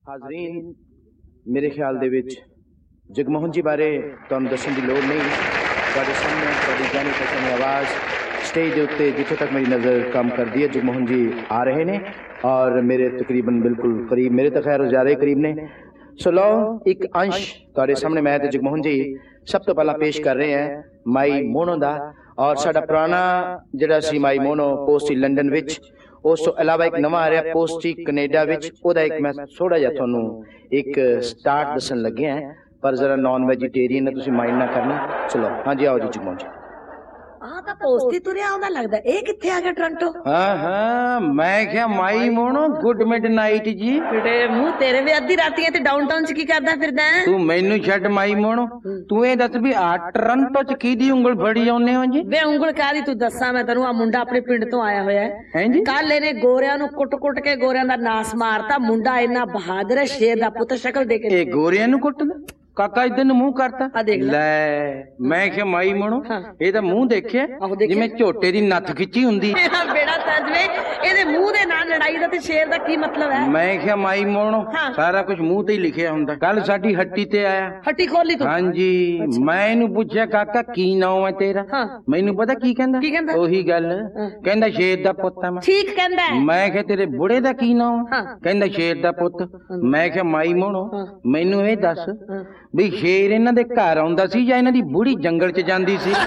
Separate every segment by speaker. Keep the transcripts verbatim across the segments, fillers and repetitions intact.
Speaker 1: हाजरीन मेरे ख्याल दे विच जगमोहन जी बारे तुहानूं दस्सण दी लोड़ नहीं। तुहाडे सामने तुहाडी जानी पहचानी आवाज़ स्टेज के उत्ते जिथों तक मेरी नज़र काम करती है जगमोहन जी आ रहे ने और मेरे तकरीबन बिल्कुल करीब, मेरे तो खैर ज़्यादा ही करीब ने। सो लो एक अंश तुहाडे सामने मैं ते जगमोहन जी सब तो पहला पेश कर रहे हैं माई मोनो दा। और साडा पुराना जिहड़ा सी माई मोनो पोस्ट लंडन विच, उस तो अलावा एक नवा आ रहा पोस्ट कनेडा विच, ओदा एक मैं थोड़ा जिहा तुहानूं एक स्टार्ट दसन लगे हैं, पर जरा नॉन वेजिटेरियन है, तुसीं माइंड ना करना। चलो हाँ जी, आओ जी जगमोहन जी।
Speaker 2: हाँ तो पोस्ट ही तुरिया आउंदा लगदा ए कित्थे आ गया टोरंटो?
Speaker 3: हाँ हाँ मैं क्या माई मोनो गुड मिड नाइट जी।
Speaker 2: तेरे मुंह तेरे भी अद्धी राती है ते डाउनटाउन च की करदा फिरदा है?
Speaker 3: तू मैनू छड्ड माई मोनो, तू ए दस भी आ टोरंटो च किहदी उंगल फड़ी आउने हो जी?
Speaker 2: वे उंगल कादी तू दस्सा मैं तैनू, आ मुंडा अपने पिंड तो आया होया है।
Speaker 3: हैं जी?
Speaker 2: कल इहने गोरियां नू कुट-कुट के गोरियां दा नास मारता। मुंडा इन्ना बहादुर है, शेर दा पुੱਤ शक्ल देख के।
Speaker 3: ए गोरियां नू कुटदा काका इधर नू मुंह करता
Speaker 2: आ देख ले।
Speaker 3: ले मैं क्या माई मोनो
Speaker 2: हाँ।
Speaker 3: ए दा मुंह देखिया जिवें झोटे दी नथ खिੱਚੀ हुंदी।
Speaker 2: मेरा बेड़ा तजवे ਇਹਦੇ ਮੂੰਹ ਦੇ ਨਾਲ ਲੜਾਈ ਦਾ ਤੇ ਸ਼ੇਰ ਦਾ ਕੀ ਮਤਲਬ ਹੈ?
Speaker 3: मैं क्या माई मोनो
Speaker 2: हाँ।
Speaker 3: सारा कुछ मुंह ते ही लिखिया हुंदा। कल साडी हट्टी ते आया,
Speaker 2: ਹੱਟੀ ਖੋਲੀ ਤੂੰ?
Speaker 3: हाँ जी। मैं इनू पुछया काका की नाम है तेरा?
Speaker 2: हाँ।
Speaker 3: मैनू पता की कहंदा?
Speaker 2: की कहंदा?
Speaker 3: ओही गल कहंदा शेर दा पुੱਤ है मैं।
Speaker 2: ठीक कहंदा है।
Speaker 3: मैं क्या तेरे बुढ़े दा की नाम?
Speaker 2: हाँ।
Speaker 3: कहंदा शेर दा पुੱਤ। मैं क्या माई मोनो
Speaker 2: हाँ।
Speaker 3: मैनू ये दस भी शेर इन्हां दे घर आउंदा सी जां इन्हां दी बुढ़ी जंगल च जांदी सी?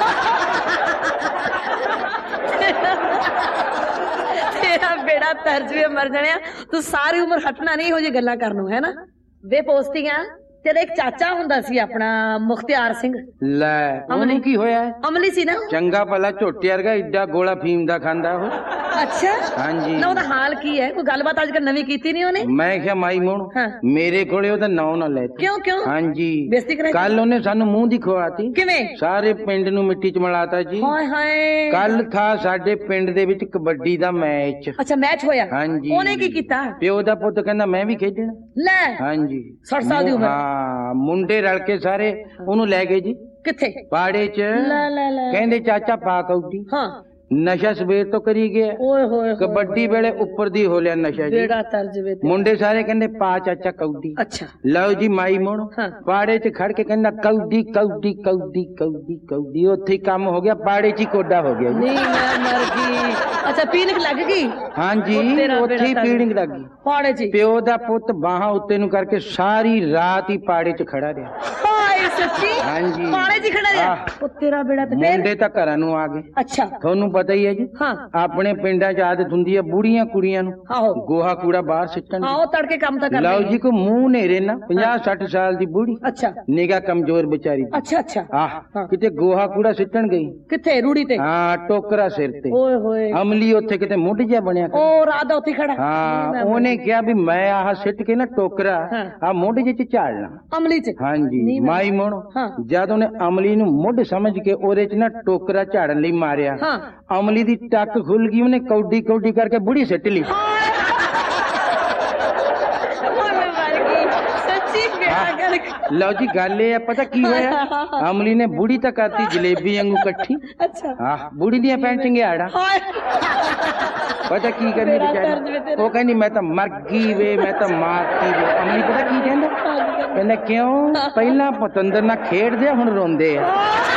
Speaker 2: तेरा बेड़ा तर्जवे मर जाने, तू सारी उम्र हटना नहीं हो जी गल्ला करनू है ना। वे पोस्टियां तेरे एक चाचा हुंदा सी अपना मुख्तियार सिंह।
Speaker 3: ले ओनू की होया?
Speaker 2: अमली सी ना?
Speaker 3: चंगा भला झोटे वर्गा एडा गोला फीम दा खांदा हो।
Speaker 2: अच्छा
Speaker 3: हाँ जी।
Speaker 2: ना ओदा हाल की है? कोई गलबात अजकल नवी कीती नहीं ओने?
Speaker 3: मैं क्या माई मोनो
Speaker 2: हाँ।
Speaker 3: मेरे कोले ओदा नाम ना ले।
Speaker 2: क्यों क्यों?
Speaker 3: हाँ जी
Speaker 2: बेइज्जती कराई?
Speaker 3: कल ओने सानू मुंह दी खवाती।
Speaker 2: किवें?
Speaker 3: सारे पिंड नू मिट्टी च मिलाता जी।
Speaker 2: हाय हाय।
Speaker 3: कल था साडे पिंड दे विच कबड्डी दा मैच।
Speaker 2: अच्छा मैच होया?
Speaker 3: हाँ जी।
Speaker 2: ओने की कीता?
Speaker 3: प्यो दा पुੱਤ कहंदा मैं भी खेडना।
Speaker 2: ले
Speaker 3: हाँ जी।
Speaker 2: सठ साल दी उम्र?
Speaker 3: हाँ मुंडे रल के सारे ओनू ले गए जी
Speaker 2: किथे?
Speaker 3: पाड़े च।
Speaker 2: ला ला ला।
Speaker 3: कहंदे चाचा पा कौडी।
Speaker 2: हाँ
Speaker 3: नशा सवेर तो करी गया,
Speaker 2: ओए होए
Speaker 3: कबड्डी वेले उपर दी हो लिया नशा जी।
Speaker 2: बेड़ा तर्जवे ते।
Speaker 3: मुंडे सारे कहंदे पा चाचा कौडी।
Speaker 2: अच्छा
Speaker 3: लो जी माई मोनो
Speaker 2: हाँ।
Speaker 3: पाड़े च खड़ के कहंदा कौडी कौडी कौडी कौडी कौडी। उत्थे ही काम हो गया, पाड़े च ही कोडा हो गया जी।
Speaker 2: नहीं मैं मर गई। अच्छा पीलिक लग गई?
Speaker 3: हाँ जी उत्थे ही पीड़िंग लग गई।
Speaker 2: पाड़े च?
Speaker 3: प्यो दा पुੱਤ बाहां उत्ते नू करके सारी रात ही पाड़े च खड़ा रहा।
Speaker 2: हाय सच्ची?
Speaker 3: हाँ जी।
Speaker 2: पाड़े च खड़ा रहा?
Speaker 3: आह।
Speaker 2: ओ तेरा बेड़ा ते फिर?
Speaker 3: मुंडे तां घरां नू आ गए।
Speaker 2: अच्छा
Speaker 3: थोनू पता ही है जी
Speaker 2: हाँ
Speaker 3: अपने पिंडा च आदत हुंदी है बूढ़ियां कुड़ियां नू
Speaker 2: आहो
Speaker 3: गोहा कूड़ा बाहर सिੱਟਣ
Speaker 2: हाँ तड़के काम तो कर
Speaker 3: लओ जी को मुंह नेरे ना पचास सठ साल दी बूढ़ी
Speaker 2: अच्छा
Speaker 3: निगाह कमजोर बेचारी दी।
Speaker 2: अच्छा अच्छा
Speaker 3: आह
Speaker 2: हाँ।
Speaker 3: किते गोहा कूड़ा सिੱਟਣ गई।
Speaker 2: किथे? रूड़ी ते?
Speaker 3: हाँ टोकरा सिर ते।
Speaker 2: ओए होए
Speaker 3: अमली उत्थे किते मुੱਢ जिहा बनਿਆ
Speaker 2: ओ राधा उत्थे खड़ा?
Speaker 3: हाँ ओने क्या भी मैं आह सिੱਟ के ना टोकरा
Speaker 2: हाँ।
Speaker 3: आ मुੱਢ जे च झाड़ना।
Speaker 2: अमली च?
Speaker 3: हाँ जी
Speaker 2: नहीं मैं-
Speaker 3: माई मोनो
Speaker 2: हाँ।
Speaker 3: जद उन्हें अमली नू मुੱਢ समझ के ओदे च ना टोकरा झाड़न लई मारिया।
Speaker 2: हाँ।
Speaker 3: अमली दी टक खुल गई, उन्हें कौडी कौडी करके बुढ़ी सिੱਟ ली। लो जी गल ये पता की होया, अमली ने बुढ़ी तक करती जलेबी वांगू कट्ठी।
Speaker 2: अच्छा
Speaker 3: हाँ बुढ़ी दियां पैंटिंग आड़ा पता की करनी बेचारी, वो कहनी मैं तो मर गई वे, मैं तो मारती वे। अमली पता की कहंदा? कहंदा क्यों पहला पतंदर ना खेड दे हुण रोंदे आ।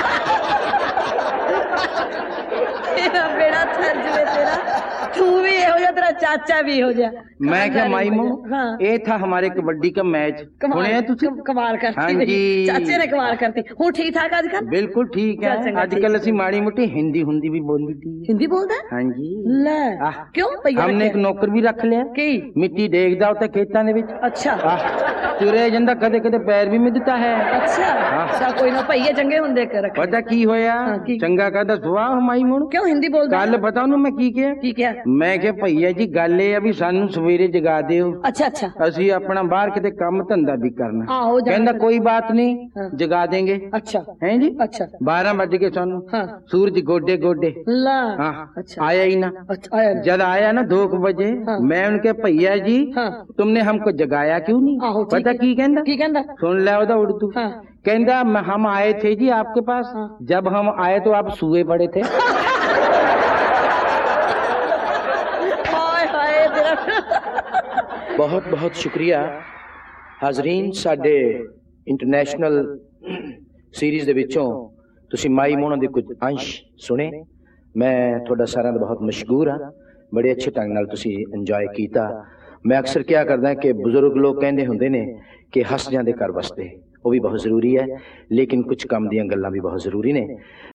Speaker 2: तेरा बेड़ा तर्जवे तेरा, तू भी हो जा तेरा चाचा भी हो जा।
Speaker 3: मैं क्या माई मो
Speaker 2: हाँ।
Speaker 3: ये था हमारे कबड्डी का मैच।
Speaker 2: कमाल
Speaker 3: तुसी
Speaker 2: कमाल करती
Speaker 3: हाँ
Speaker 2: नहीं।
Speaker 3: जी।
Speaker 2: चाचे ने कमाल करती हूँ। ठीक ठाक आजकल?
Speaker 3: बिल्कुल ठीक है।
Speaker 2: चंगा,
Speaker 3: आजकल असी माड़ी मोटी हिंदी हुंदी भी बोली थी।
Speaker 2: हिंदी बोलदा?
Speaker 3: हाँ जी।
Speaker 2: ले
Speaker 3: आह।
Speaker 2: क्यों भैया?
Speaker 3: हमने एक नौकर भी रख लिया,
Speaker 2: की
Speaker 3: मिट्टी देखदा उत्ते खेतां दे विच।
Speaker 2: अच्छा
Speaker 3: आह तुरे जंदा कदे कदे पैर भी मिदता है।
Speaker 2: अच्छा अच्छा कोई ना भैया चंगे हुंदे कर रख।
Speaker 3: पता की होया?
Speaker 2: हाँ, की?
Speaker 3: चंगा कहदा सुवाह माई मोड़।
Speaker 2: क्यों हिंदी बोलदा?
Speaker 3: गल पता ओनू मैं की किया?
Speaker 2: की क्या?
Speaker 3: मैं क्या भैया जी गल ये भी सानू सवेरे जगा दियो,
Speaker 2: अच्छा अच्छा
Speaker 3: असी अपना बाहर किते काम धंधा भी करना।
Speaker 2: आहो
Speaker 3: कहंदा कोई बात नहीं
Speaker 2: हाँ।
Speaker 3: जगा देंगे।
Speaker 2: अच्छा
Speaker 3: हैं जी
Speaker 2: अच्छा
Speaker 3: बारह बज के सानू
Speaker 2: हाँ
Speaker 3: सूरज गोडे गोडे।
Speaker 2: ला
Speaker 3: हाँ
Speaker 2: अच्छा
Speaker 3: आया ही ना।
Speaker 2: अच्छा आया ना।
Speaker 3: जब आया ना दो बजे
Speaker 2: हाँ।
Speaker 3: मैं उनके भैया जी
Speaker 2: हाँ
Speaker 3: तुमने हमको जगाया क्यों नहीं?
Speaker 2: आहो ठीक
Speaker 3: पता
Speaker 2: है।
Speaker 3: की कहंदा?
Speaker 2: की कहंदा?
Speaker 3: सुन ले ओदा उर्दू।
Speaker 2: हाँ
Speaker 3: कहंदा मैं- हम आए थे जी आपके पास,
Speaker 2: हाँ।
Speaker 3: जब हम आए तो आप सोए पड़े थे।
Speaker 2: हाय हाय तेरा
Speaker 1: बहुत बहुत शुक्रिया ਹਾਜ਼ਰੀਨ, ਸਾਡੇ ਇੰਟਰਨੈਸ਼ਨਲ ਸੀਰੀਜ਼ ਦੇ ਵਿੱਚੋਂ ਤੁਸੀਂ ਮਾਈ ਮੋਹਣਾ ਦੇ ਕੁਝ ਅੰਸ਼ ਸੁਣੇ। ਮੈਂ ਤੁਹਾਡਾ ਸਾਰਿਆਂ ਦਾ ਬਹੁਤ ਮਸ਼ਕੂਰ ਹਾਂ। ਬੜੇ ਅੱਛੇ ਢੰਗ ਨਾਲ ਤੁਸੀਂ ਇੰਜੋਏ ਕੀਤਾ। ਮੈਂ ਅਕਸਰ ਕਿਹਾ ਕਰਦਾ ਕਿ ਬਜ਼ੁਰਗ ਲੋਕ ਕਹਿੰਦੇ ਹੁੰਦੇ ਨੇ ਕਿ ਹੱਸ ਜਾਂਦੇ ਘਰ ਵਸਦੇ, ਉਹ ਵੀ ਬਹੁਤ ਜ਼ਰੂਰੀ ਹੈ, ਲੇਕਿਨ ਕੁਝ ਕੰਮ ਦੀਆਂ ਗੱਲਾਂ ਵੀ ਬਹੁਤ ਜ਼ਰੂਰੀ ਨੇ।